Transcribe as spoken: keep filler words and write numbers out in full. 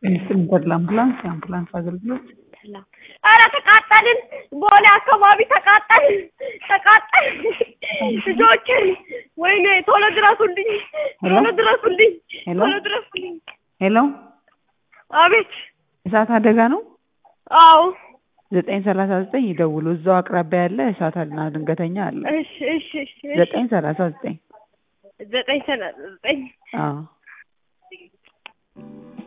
እንትን ለአምቡላንስ አምቡላንስ አገልግሎት ኧረ ተቃጠልን ቦሌ አካባቢ ተቃጠልን ተቃጠልን ልጆችን ወይኔ ቶሎ ድረሱልኝ ቶሎ ድረሱልኝ ቶሎ ድረሱልኝ ሄሎ አቤት እሳት አደጋ ነው አዎ ዘጠኝ ሰላሳ ዘጠኝ ይደውሉ እዛው አቅራቢያ ያለ እሳት አደጋ ድንገተኛ አለ እሺ እሺ እሺ ዘጠኝ ሰላሳ ዘጠኝ ዘጠኝ ሰላሳ ዘጠኝ አዎ